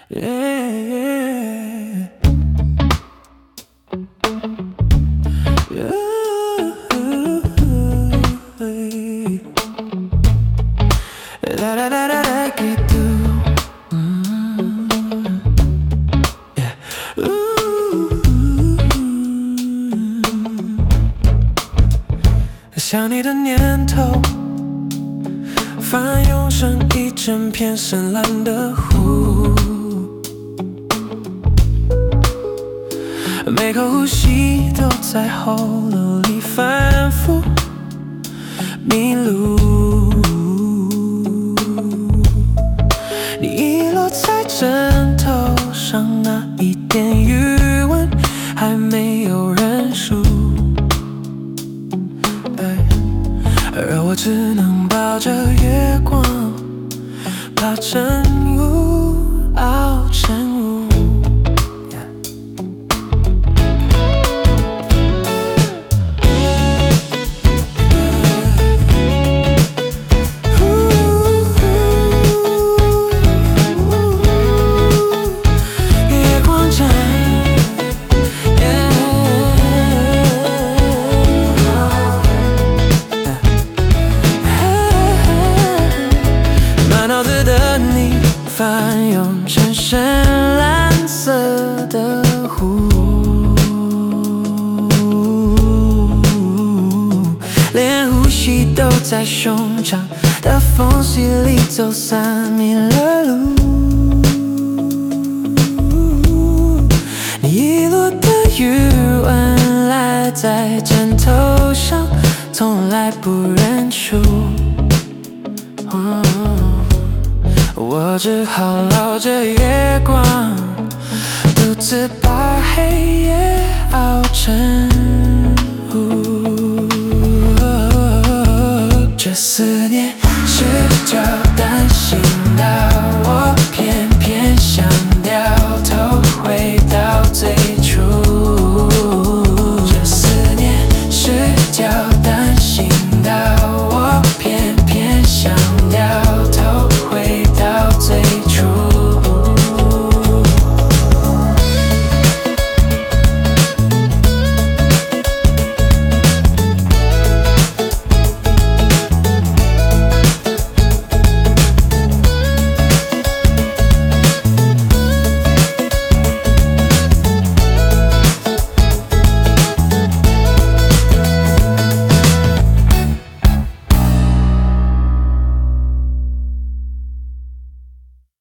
Yeah. Da da da da da gitu. Yeah. 想你的念头，翻涌成一整片深蓝的湖。每口呼吸都在喉咙里反复迷路。你遗落在枕头上那一点余温，还没有认输。而我只能抱着月光，怕晨雾熬成雾。翻涌成深蓝色的湖，连呼吸都在胸腔的缝隙里走散迷了路。你遗落的余温赖在枕头上，从来不认出。我只好搂着月光，独自把黑夜熬成雾。这思